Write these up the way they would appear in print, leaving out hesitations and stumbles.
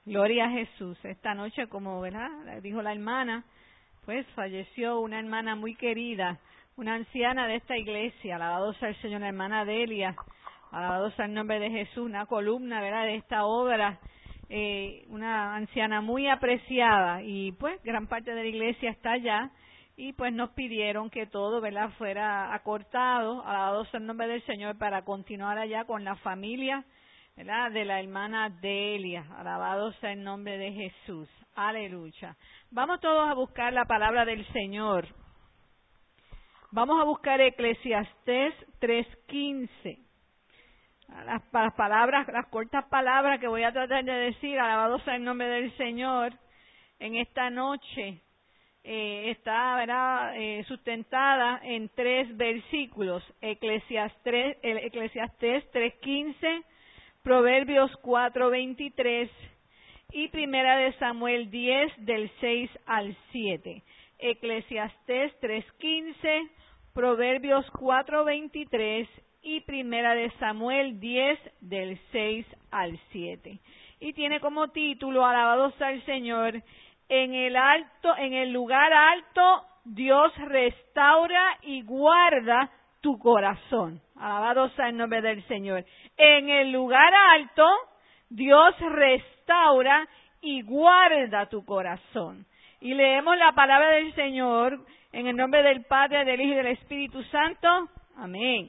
Gloria a Jesús. Esta noche, como ¿verdad? Dijo la hermana, pues falleció una hermana muy querida, una anciana de esta iglesia, alabado sea el Señor, la hermana Delia, alabado sea el nombre de Jesús, una columna, ¿verdad?, de esta obra, una anciana muy apreciada, y pues gran parte de la iglesia está allá, y pues nos pidieron que todo, ¿verdad?, fuera acortado, alabado sea el nombre del Señor, para continuar allá con la familia, ¿verdad?, de la hermana Delia. Alabado sea el nombre de Jesús. Aleluya. Vamos todos a buscar la palabra del Señor. Vamos a buscar Eclesiastés 3:15. Las palabras, las cortas palabras que voy a tratar de decir, alabado sea el nombre del Señor, en esta noche, está, ¿verdad?, sustentada en 3 versículos. Eclesiastés 3:15, Proverbios 4:23 y Primera de Samuel 10 del 6 al 7. Eclesiastés 3:15, Proverbios 4:23 y Primera de Samuel 10 del 6 al 7. Y tiene como título, alabado sea el Señor, en el lugar alto Dios restaura y guarda tu corazón. Alabado sea el nombre del Señor. En el lugar alto, Dios restaura y guarda tu corazón. Y leemos la palabra del Señor en el nombre del Padre, del Hijo y del Espíritu Santo. Amén.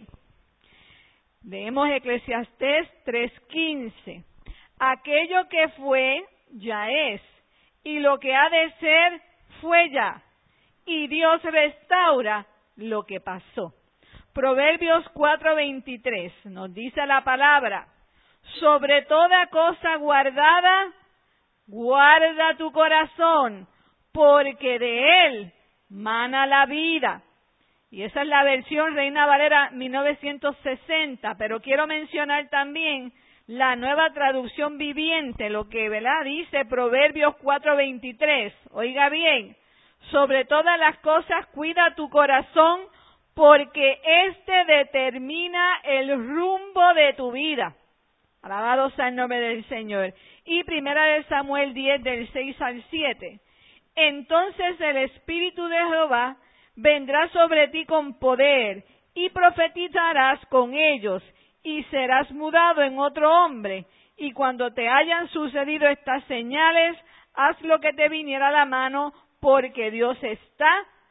Leemos Eclesiastés 3:15. Aquello que fue, ya es, y lo que ha de ser, fue ya. Y Dios restaura lo que pasó. Proverbios 4:23 nos dice la palabra: sobre toda cosa guardada, guarda tu corazón, porque de él mana la vida. Y esa es la versión Reina Valera 1960, pero quiero mencionar también la Nueva Traducción Viviente, lo que, ¿verdad?, dice Proverbios 4:23. Oiga bien: sobre todas las cosas cuida tu corazón, porque éste determina el rumbo de tu vida. Alabado sea el nombre del Señor. Y Primera de Samuel 10 del 6 al 7. Entonces el Espíritu de Jehová vendrá sobre ti con poder, y profetizarás con ellos, y serás mudado en otro hombre. Y cuando te hayan sucedido estas señales, haz lo que te viniera a la mano, porque Dios está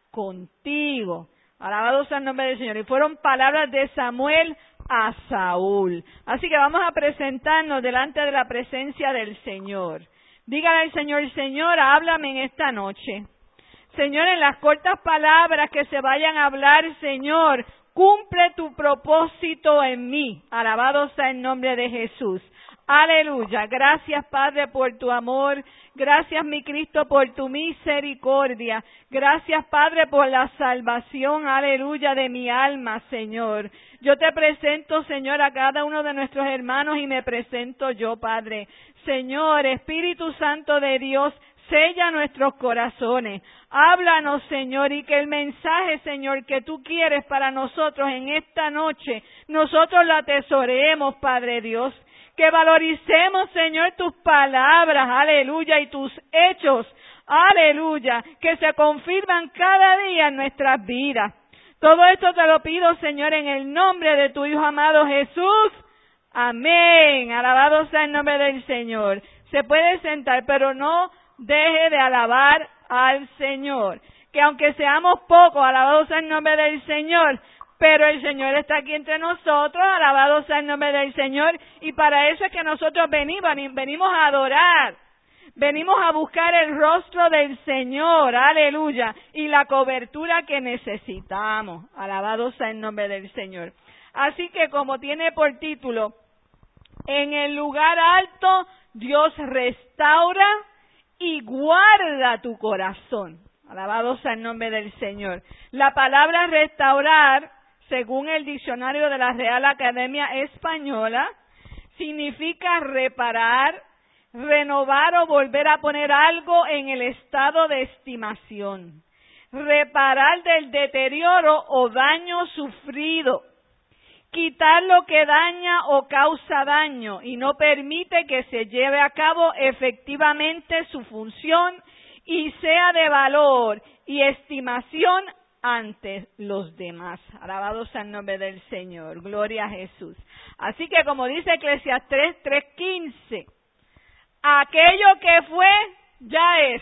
contigo. Alabado sea el nombre del Señor. Y fueron palabras de Samuel a Saúl. Así que vamos a presentarnos delante de la presencia del Señor. Dígale al Señor: Señor, háblame en esta noche. Señor, en las cortas palabras que se vayan a hablar, Señor, cumple tu propósito en mí. Alabado sea el nombre de Jesús. Aleluya. Gracias, Padre, por tu amor. Gracias, mi Cristo, por tu misericordia. Gracias, Padre, por la salvación, aleluya, de mi alma, Señor. Yo te presento, Señor, a cada uno de nuestros hermanos, y me presento yo, Padre. Señor, Espíritu Santo de Dios, sella nuestros corazones. Háblanos, Señor, y que el mensaje, Señor, que tú quieres para nosotros en esta noche, nosotros lo atesoremos, Padre Dios. Que valoricemos, Señor, tus palabras, aleluya, y tus hechos, aleluya, que se confirman cada día en nuestras vidas. Todo esto te lo pido, Señor, en el nombre de tu Hijo amado Jesús. Amén. Alabado sea el nombre del Señor. Se puede sentar, pero no deje de alabar al Señor. Que aunque seamos pocos, alabado sea el nombre del Señor, pero el Señor está aquí entre nosotros, alabado sea el nombre del Señor, y para eso es que nosotros venimos a adorar, venimos a buscar el rostro del Señor, aleluya, y la cobertura que necesitamos, alabado sea el nombre del Señor. Así que, como tiene por título, en el lugar alto Dios restaura y guarda tu corazón. Alabado sea el nombre del Señor. La palabra restaurar, según el diccionario de la Real Academia Española, significa reparar, renovar o volver a poner algo en el estado de estimación. Reparar del deterioro o daño sufrido. quitar lo que daña o causa daño y no permite que se lleve a cabo efectivamente su función y sea de valor y estimación ante los demás. Alabado sea el nombre del Señor. Gloria a Jesús. Así que como dice Eclesiastés 3:15, aquello que fue, ya es.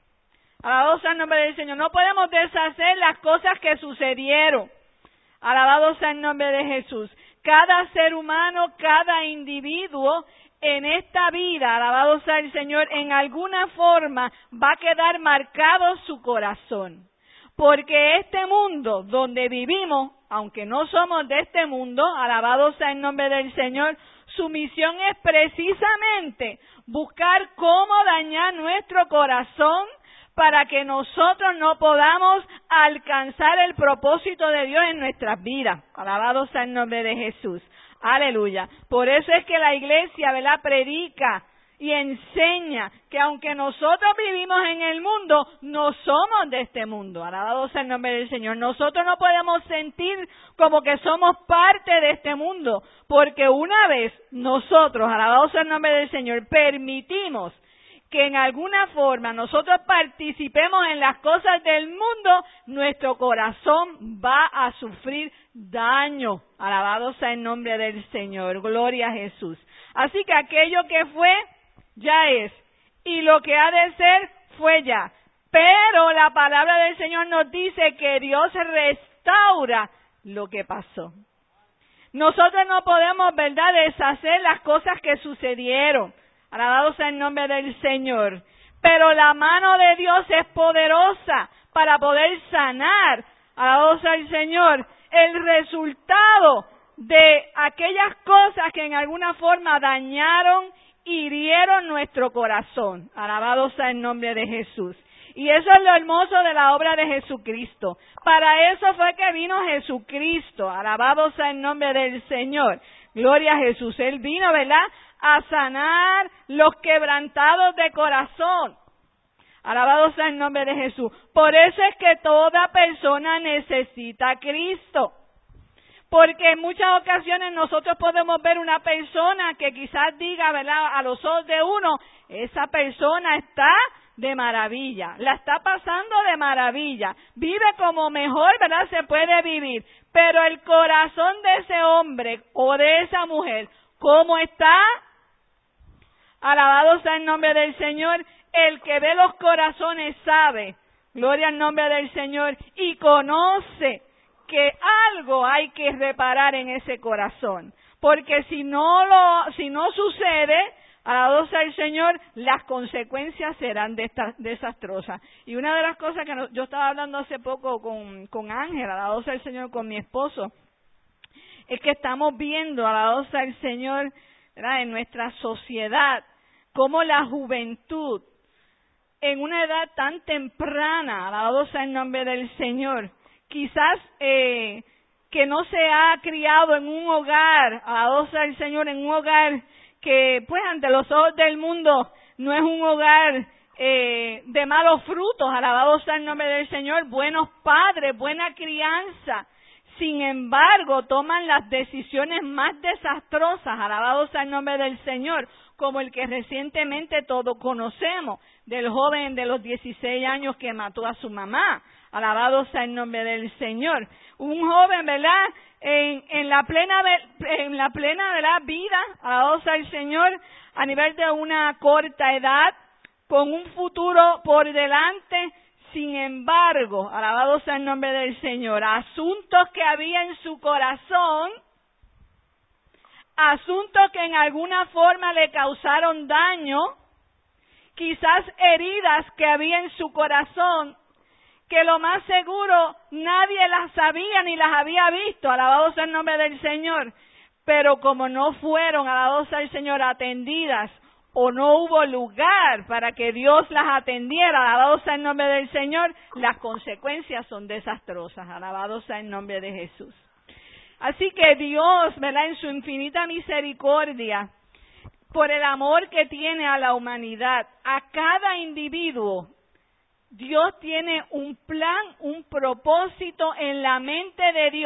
Alabado sea el nombre del Señor. No podemos deshacer las cosas que sucedieron. Alabado sea el nombre de Jesús. Cada ser humano, cada individuo en esta vida, alabado sea el Señor, en alguna forma va a quedar marcado su corazón. Porque este mundo donde vivimos, aunque no somos de este mundo, alabado sea el nombre del Señor, su misión es precisamente buscar cómo dañar nuestro corazón para que nosotros no podamos alcanzar el propósito de Dios en nuestras vidas. Alabado sea el nombre de Jesús. Aleluya. Por eso es que la iglesia, ¿verdad?, predica y enseña que aunque nosotros vivimos en el mundo, no somos de este mundo. Alabado sea el nombre del Señor. Nosotros no podemos sentir como que somos parte de este mundo, porque una vez nosotros, alabado sea el nombre del Señor, permitimos que en alguna forma nosotros participemos en las cosas del mundo, nuestro corazón va a sufrir daño. Alabado sea el nombre del Señor. Gloria a Jesús. Así que aquello que fue, ya es. Y lo que ha de ser, fue ya. Pero la palabra del Señor nos dice que Dios restaura lo que pasó. Nosotros no podemos, ¿verdad?, deshacer las cosas que sucedieron. Alabado sea el nombre del Señor. Pero la mano de Dios es poderosa para poder sanar, alabado sea el Señor, el resultado de aquellas cosas que en alguna forma dañaron, hirieron nuestro corazón. Alabado sea el nombre de Jesús. Y eso es lo hermoso de la obra de Jesucristo. Para eso fue que vino Jesucristo. Alabado sea el nombre del Señor. Gloria a Jesús. Él vino, ¿verdad?, a sanar los quebrantados de corazón. Alabado sea el nombre de Jesús. Por eso es que toda persona necesita a Cristo. Porque en muchas ocasiones nosotros podemos ver una persona que quizás diga, ¿verdad?, a los ojos de uno, esa persona está de maravilla, la está pasando de maravilla, vive como mejor, ¿verdad?, se puede vivir. Pero el corazón de ese hombre o de esa mujer, ¿cómo está? Alabado sea el nombre del Señor. El que ve los corazones sabe, gloria al nombre del Señor, y conoce que algo hay que reparar en ese corazón. Porque si no sucede, alabado sea el Señor, las consecuencias serán desastrosas. Y una de las cosas que yo estaba hablando hace poco con Ángel, alabado sea el Señor, con mi esposo, es que estamos viendo, alabado sea el Señor, ¿verdad?, en nuestra sociedad, cómo la juventud, en una edad tan temprana, alabado sea el nombre del Señor, quizás que no se ha criado en un hogar, alabado sea el Señor, en un hogar que, pues, ante los ojos del mundo, no es un hogar de malos frutos, alabado sea el nombre del Señor, buenos padres, buena crianza. Sin embargo, toman las decisiones más desastrosas, alabado sea el nombre del Señor, como el que recientemente todos conocemos, del joven de los 16 años que mató a su mamá. Alabado sea el nombre del Señor. Un joven, ¿verdad?, en la plena, ¿verdad?, vida, alabado sea el Señor, a nivel de una corta edad, con un futuro por delante. Sin embargo, alabado sea el nombre del Señor, asuntos que había en su corazón, asuntos que en alguna forma le causaron daño, quizás heridas que había en su corazón, que lo más seguro nadie las sabía ni las había visto, alabado sea el nombre del Señor, pero como no fueron, alabado sea el Señor, atendidas, o no hubo lugar para que Dios las atendiera, alabado sea el nombre del Señor, las consecuencias son desastrosas, alabado sea el nombre de Jesús. Así que Dios, ¿verdad?, en su infinita misericordia, por el amor que tiene a la humanidad, a cada individuo, Dios tiene un plan, un propósito en la mente de Dios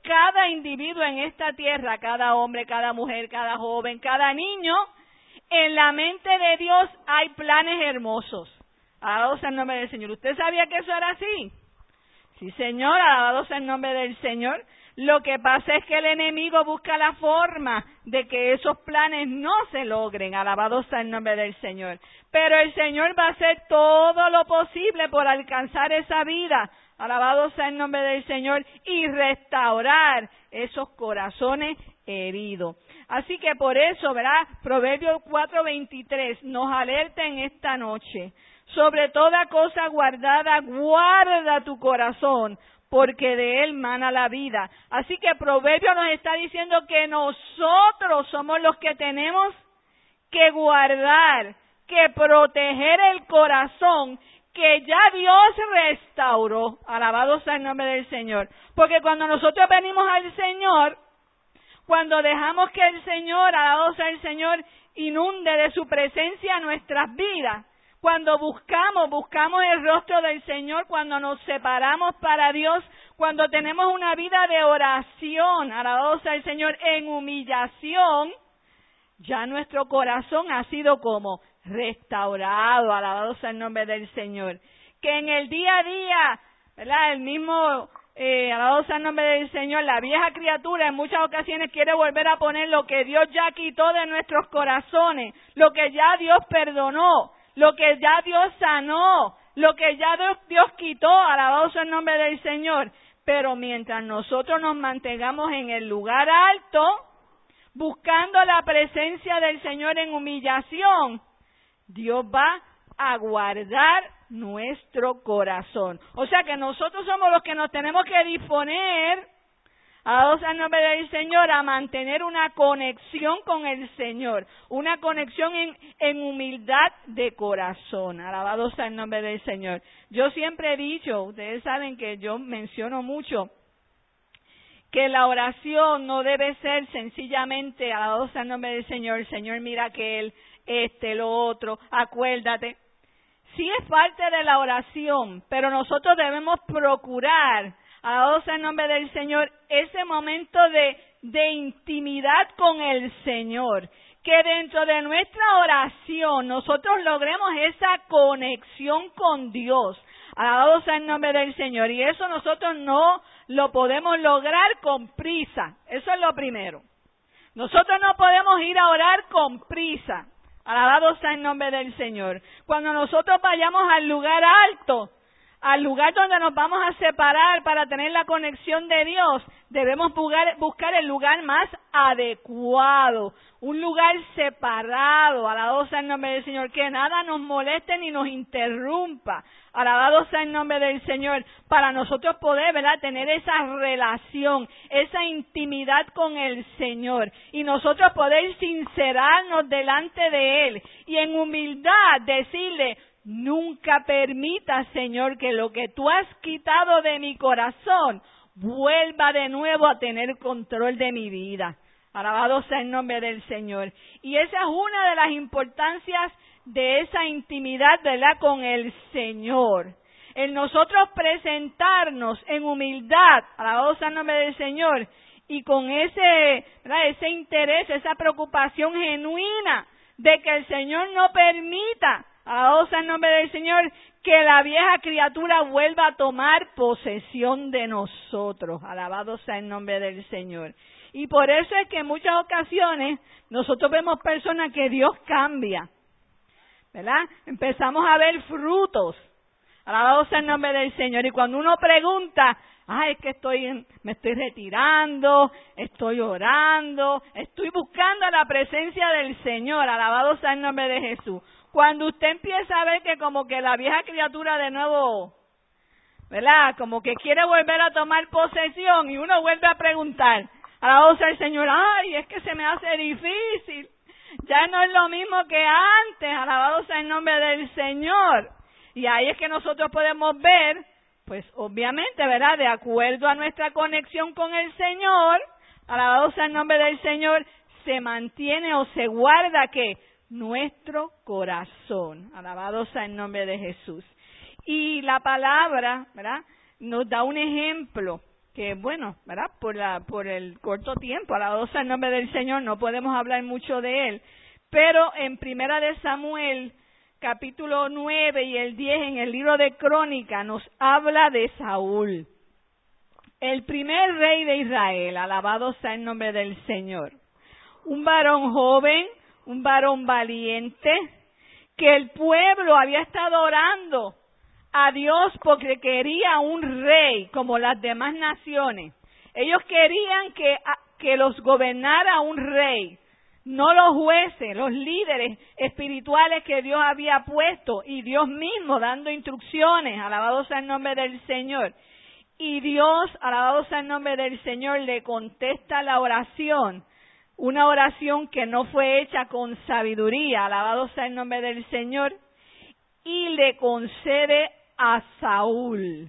cada individuo en esta tierra, cada hombre, cada mujer, cada joven, cada niño, en la mente de Dios hay planes hermosos. Alabado sea el nombre del Señor. ¿Usted sabía que eso era así? Sí, Señor, alabado sea el nombre del Señor. Lo que pasa es que el enemigo busca la forma de que esos planes no se logren. Alabado sea el nombre del Señor. Pero el Señor va a hacer todo lo posible por alcanzar esa vida. Alabado sea el nombre del Señor y restaurar esos corazones heridos. Así que por eso, ¿verdad? Proverbios 4:23 nos alerta en esta noche. Sobre toda cosa guardada, guarda tu corazón, porque de él mana la vida. Así que Proverbios nos está diciendo que nosotros somos los que tenemos que guardar, que proteger el corazón que ya Dios restauró. Alabado sea el nombre del Señor. Porque cuando nosotros venimos al Señor, cuando dejamos que el Señor, alabado sea el Señor, inunde de su presencia nuestras vidas, cuando buscamos el rostro del Señor, cuando nos separamos para Dios, cuando tenemos una vida de oración, alabado sea el Señor, en humillación, ya nuestro corazón ha sido como restaurado, alabado sea el nombre del Señor. Que en el día a día, ¿verdad? El mismo, alabado sea el nombre del Señor, la vieja criatura en muchas ocasiones quiere volver a poner lo que Dios ya quitó de nuestros corazones, lo que ya Dios perdonó, lo que ya Dios sanó, lo que ya Dios quitó, alabado sea el nombre del Señor. Pero mientras nosotros nos mantengamos en el lugar alto, buscando la presencia del Señor en humillación, Dios va a guardar nuestro corazón. O sea que nosotros somos los que nos tenemos que disponer, alabado sea el nombre del Señor, a mantener una conexión con el Señor, una conexión en humildad de corazón. Alabado sea el nombre del Señor. Yo siempre he dicho, ustedes saben que yo menciono mucho, que la oración no debe ser sencillamente, alabado sea el nombre del Señor, Señor mira aquel, lo otro, acuérdate. Sí es parte de la oración, pero nosotros debemos procurar, alabado sea el nombre del Señor, ese momento de intimidad con el Señor. Que dentro de nuestra oración nosotros logremos esa conexión con Dios. Alabado sea el nombre del Señor. Y eso nosotros no lo podemos lograr con prisa. Eso es lo primero. Nosotros no podemos ir a orar con prisa. Alabado sea el nombre del Señor. Cuando nosotros vayamos al lugar alto, al lugar donde nos vamos a separar para tener la conexión de Dios, debemos buscar el lugar más adecuado, un lugar separado, alabado sea el nombre del Señor, que nada nos moleste ni nos interrumpa, alabado sea el nombre del Señor, para nosotros poder, ¿verdad?, tener esa relación, esa intimidad con el Señor, y nosotros poder sincerarnos delante de Él, y en humildad decirle: nunca permita, Señor, que lo que tú has quitado de mi corazón vuelva de nuevo a tener control de mi vida. Alabado sea el nombre del Señor. Y esa es una de las importancias de esa intimidad, ¿verdad?, con el Señor. El nosotros presentarnos en humildad, alabado sea el nombre del Señor, y con ese interés, esa preocupación genuina de que el Señor no permita, alabado sea el nombre del Señor, que la vieja criatura vuelva a tomar posesión de nosotros. Alabado sea el nombre del Señor. Y por eso es que en muchas ocasiones nosotros vemos personas que Dios cambia, ¿verdad? Empezamos a ver frutos. Alabado sea el nombre del Señor. Y cuando uno pregunta: es que me estoy retirando, estoy orando, estoy buscando la presencia del Señor. Alabado sea el nombre de Jesús. Cuando usted empieza a ver que como que la vieja criatura de nuevo, ¿verdad?, como que quiere volver a tomar posesión, y uno vuelve a preguntar: alabado sea el Señor, es que se me hace difícil, ya no es lo mismo que antes, alabado sea el nombre del Señor. Y ahí es que nosotros podemos ver, pues obviamente, ¿verdad?, de acuerdo a nuestra conexión con el Señor, alabado sea el nombre del Señor, se mantiene o se guarda ¿qué? Nuestro corazón. Alabado sea el nombre de Jesús. Y la palabra, ¿verdad?, nos da un ejemplo que bueno, ¿verdad? Por el corto tiempo, alabado sea el nombre del Señor, no podemos hablar mucho de él. Pero en Primera de Samuel, capítulo 9 y el 10, en el libro de Crónica, nos habla de Saúl, el primer rey de Israel, alabado sea el nombre del Señor. Un varón joven, un varón valiente, que el pueblo había estado orando a Dios porque quería un rey como las demás naciones. Ellos querían que los gobernara un rey, no los jueces, los líderes espirituales que Dios había puesto, y Dios mismo dando instrucciones, alabado sea el nombre del Señor. Y Dios, alabado sea el nombre del Señor, le contesta la oración, una oración que no fue hecha con sabiduría, alabado sea el nombre del Señor, y le concede a Saúl,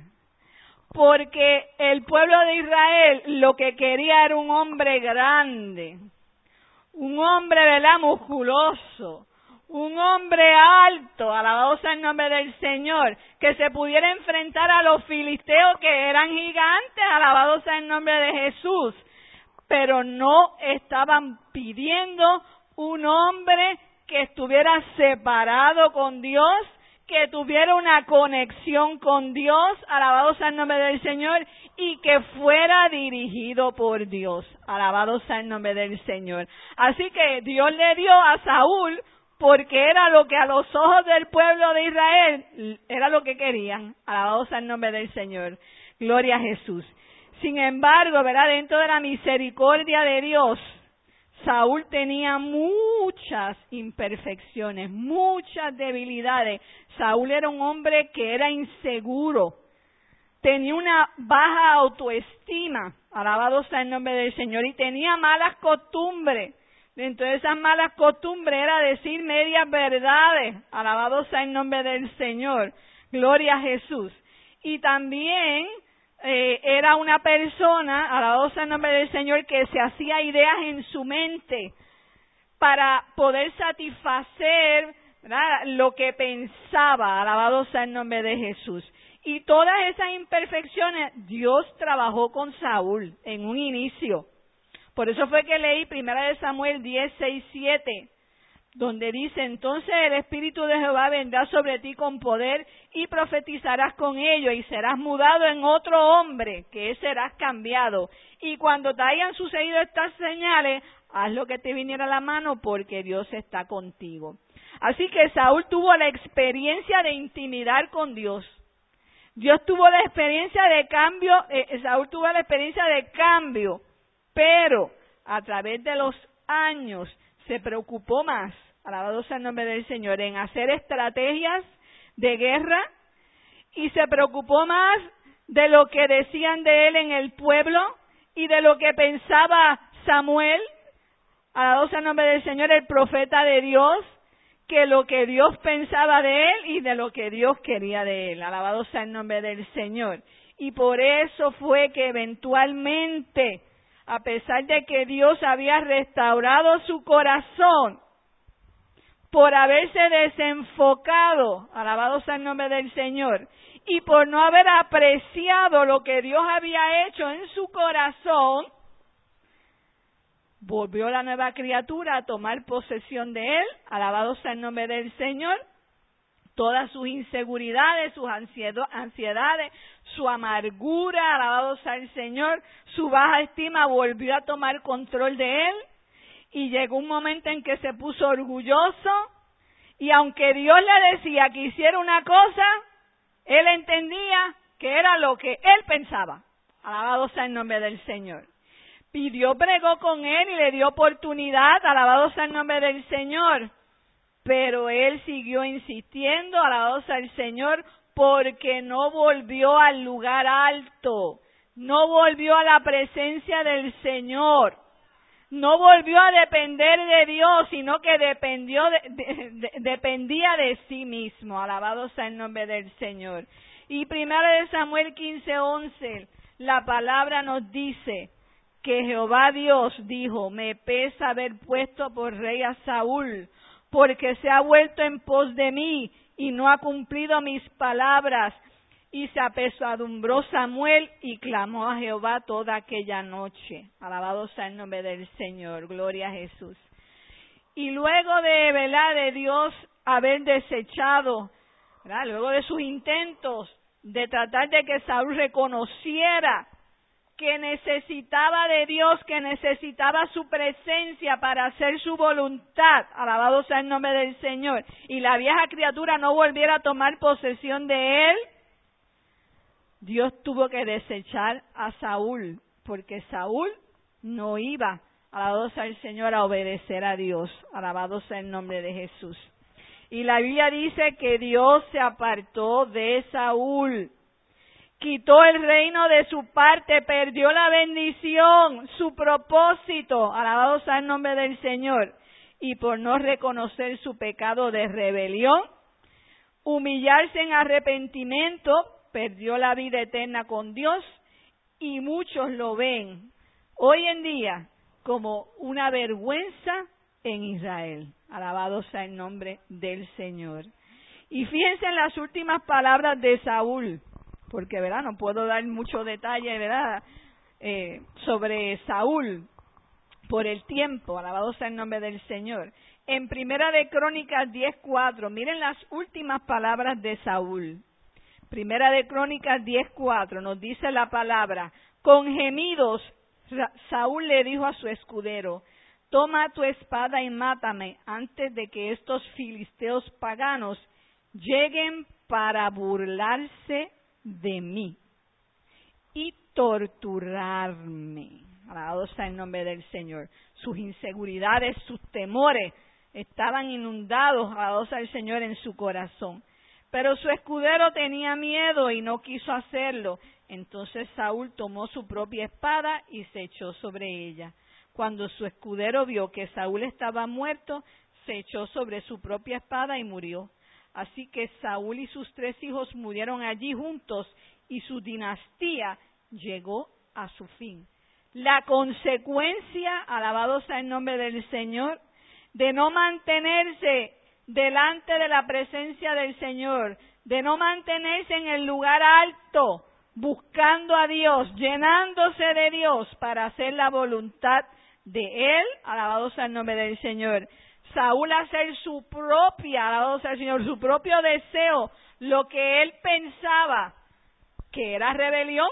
porque el pueblo de Israel lo que quería era un hombre grande, un hombre, ¿verdad?, musculoso, un hombre alto, alabado sea el nombre del Señor, que se pudiera enfrentar a los filisteos que eran gigantes, alabado sea el nombre de Jesús, pero no estaban pidiendo un hombre que estuviera separado con Dios, que tuviera una conexión con Dios, alabado sea el nombre del Señor, y que fuera dirigido por Dios, alabado sea el nombre del Señor. Así que Dios le dio a Saúl porque era lo que a los ojos del pueblo de Israel era lo que querían, alabado sea el nombre del Señor. Gloria a Jesús. Sin embargo, ¿verdad?, dentro de la misericordia de Dios, Saúl tenía muchas imperfecciones, muchas debilidades. Saúl era un hombre que era inseguro, tenía una baja autoestima, alabado sea el nombre del Señor, y tenía malas costumbres. Dentro de esas malas costumbres era decir medias verdades, alabado sea el nombre del Señor, gloria a Jesús. Y también era una persona, alabado sea el nombre del Señor, que se hacía ideas en su mente para poder satisfacer, ¿verdad?, lo que pensaba, alabado sea el nombre de Jesús. Y todas esas imperfecciones Dios trabajó con Saúl en un inicio. Por eso fue que leí 1 Samuel 10, 6, 7, donde dice: entonces el Espíritu de Jehová vendrá sobre ti con poder y profetizarás con ello y serás mudado en otro hombre, que serás cambiado. Y cuando te hayan sucedido estas señales, haz lo que te viniera a la mano, porque Dios está contigo. Así que Saúl tuvo la experiencia de intimidar con Dios. Dios tuvo la experiencia de cambio, Saúl tuvo la experiencia de cambio, pero a través de los años se preocupó más, alabado sea el nombre del Señor, en hacer estrategias de guerra, y se preocupó más de lo que decían de él en el pueblo y de lo que pensaba Samuel, alabado sea el nombre del Señor, el profeta de Dios, que lo que Dios pensaba de él y de lo que Dios quería de él, alabado sea el nombre del Señor. Y por eso fue que eventualmente, a pesar de que Dios había restaurado su corazón, por haberse desenfocado, alabado sea el nombre del Señor, y por no haber apreciado lo que Dios había hecho en su corazón, volvió la nueva criatura a tomar posesión de él, alabado sea el nombre del Señor. Todas sus inseguridades, sus ansiedades, su amargura, alabado sea el Señor, su baja estima volvió a tomar control de él, y llegó un momento en que se puso orgulloso, y aunque Dios le decía que hiciera una cosa, él entendía que era lo que él pensaba, alabado sea el nombre del Señor. Y Dios bregó con él y le dio oportunidad, alabado sea el nombre del Señor, pero él siguió insistiendo, alabado sea el Señor, porque no volvió al lugar alto, no volvió a la presencia del Señor, no volvió a depender de Dios, sino que dependía de sí mismo, alabado sea el nombre del Señor. Y 1 Samuel 15, 11, la palabra nos dice que Jehová Dios dijo: me pesa haber puesto por rey a Saúl, porque se ha vuelto en pos de mí y no ha cumplido mis palabras Y se apesadumbró Samuel y clamó a Jehová toda aquella noche. Alabado sea el nombre del Señor. Gloria a Jesús. Y luego de Dios haber desechado, ¿verdad?, luego de sus intentos de tratar de que Saúl reconociera que necesitaba de Dios, que necesitaba su presencia para hacer su voluntad, alabado sea el nombre del Señor, y la vieja criatura no volviera a tomar posesión de él, Dios tuvo que desechar a Saúl, porque Saúl no iba, alabado sea el Señor, a obedecer a Dios, alabado sea el nombre de Jesús. Y la Biblia dice que Dios se apartó de Saúl, quitó el reino de su parte, perdió la bendición, su propósito, alabado sea el nombre del Señor, y por no reconocer su pecado de rebelión, humillarse en arrepentimiento, perdió la vida eterna con Dios, y muchos lo ven hoy en día como una vergüenza en Israel. Alabado sea el nombre del Señor. Y fíjense en las últimas palabras de Saúl, porque, ¿verdad?, no puedo dar mucho detalle, ¿verdad?, sobre Saúl por el tiempo. Alabado sea el nombre del Señor. En Primera de Crónicas 10:4, miren las últimas palabras de Saúl. Primera de Crónicas 10:4 nos dice la palabra: con gemidos Saúl le dijo a su escudero: toma tu espada y mátame antes de que estos filisteos paganos lleguen para burlarse de mí y torturarme. Alabado sea el nombre del Señor. Sus inseguridades, sus temores estaban inundados, alabado sea el Señor, en su corazón. Pero su escudero tenía miedo y no quiso hacerlo. Entonces Saúl tomó su propia espada y se echó sobre ella. Cuando su escudero vio que Saúl estaba muerto, se echó sobre su propia espada y murió. Así que Saúl y sus 3 hijos murieron allí juntos y su dinastía llegó a su fin. La consecuencia, alabado sea el nombre del Señor, de no mantenerse delante de la presencia del Señor, de no mantenerse en el lugar alto, buscando a Dios, llenándose de Dios para hacer la voluntad de Él, alabado sea el nombre del Señor. Saúl hacer su propia, alabado sea el Señor, su propio deseo, lo que él pensaba que era rebelión.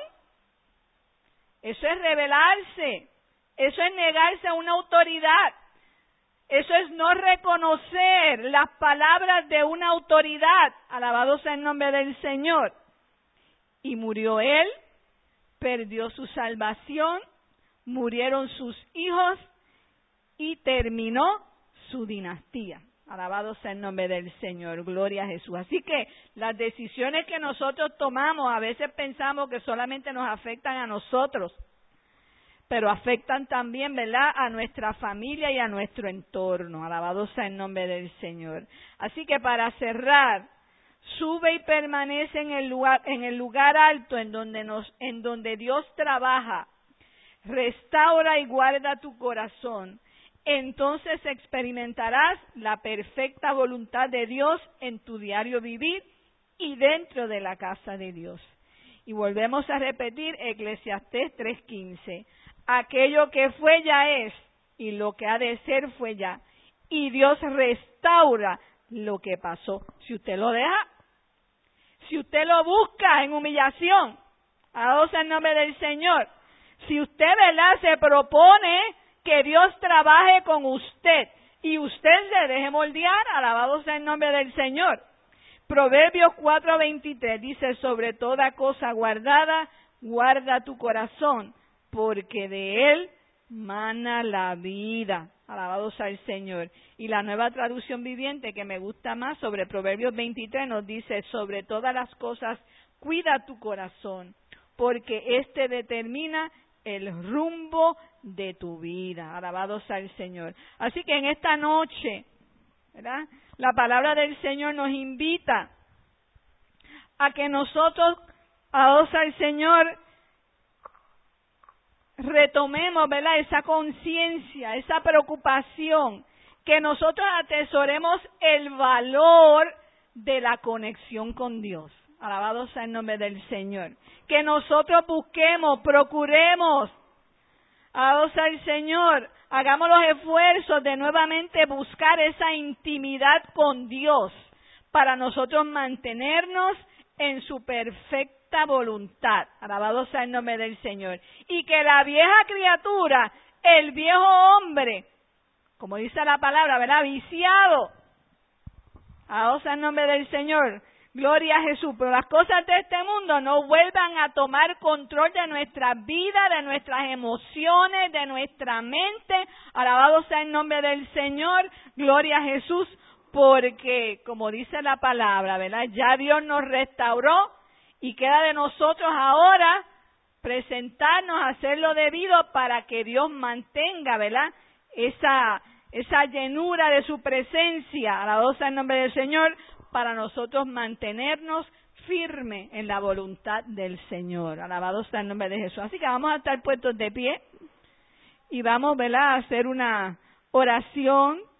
Eso es rebelarse, eso es negarse a una autoridad, eso es no reconocer las palabras de una autoridad, alabado sea el nombre del Señor. Y murió él, perdió su salvación, murieron sus hijos y terminó su dinastía. Alabado sea el nombre del Señor, gloria a Jesús. Así que las decisiones que nosotros tomamos, a veces pensamos que solamente nos afectan a nosotros, pero afectan también, ¿verdad?, a nuestra familia y a nuestro entorno. Alabado sea el nombre del Señor. Así que para cerrar, sube y permanece en el lugar alto en donde Dios trabaja. Restaura y guarda tu corazón. Entonces experimentarás la perfecta voluntad de Dios en tu diario vivir y dentro de la casa de Dios. Y volvemos a repetir Eclesiastés 3:15. Aquello que fue ya es, y lo que ha de ser fue ya. Y Dios restaura lo que pasó. Si usted lo deja, si usted lo busca en humillación, alabado sea el nombre del Señor. Si usted, ¿verdad?, se propone que Dios trabaje con usted y usted se deje moldear, alabado sea el nombre del Señor. Proverbios 4:23 dice: sobre toda cosa guardada, guarda tu corazón, porque de él mana la vida. Alabado sea el Señor. Y la Nueva Traducción Viviente, que me gusta más, sobre Proverbios 23, nos dice: sobre todas las cosas, cuida tu corazón, porque éste determina el rumbo de tu vida. Alabado sea el Señor. Así que en esta noche, ¿verdad?, la palabra del Señor nos invita a que nosotros, alabado sea el Señor, retomemos, ¿verdad?, esa conciencia, esa preocupación, que nosotros atesoremos el valor de la conexión con Dios. Alabado sea el nombre del Señor. Que nosotros busquemos, procuremos, alabado sea el Señor, hagamos los esfuerzos de nuevamente buscar esa intimidad con Dios para nosotros mantenernos en su perfecta voluntad. Alabado sea el nombre del Señor. Y que la vieja criatura, el viejo hombre, como dice la palabra, ¿verdad? Viciado. Alabado sea el nombre del Señor. Gloria a Jesús. Pero las cosas de este mundo no vuelvan a tomar control de nuestra vida, de nuestras emociones, de nuestra mente. Alabado sea el nombre del Señor. Gloria a Jesús. Porque, como dice la palabra, ¿verdad? Ya Dios nos restauró y queda de nosotros ahora presentarnos, hacer lo debido para que Dios mantenga, ¿verdad? Esa llenura de su presencia. Alabado sea el nombre del Señor, para nosotros mantenernos firmes en la voluntad del Señor. Alabado sea el nombre de Jesús. Así que vamos a estar puestos de pie y vamos, ¿verdad?, a hacer una oración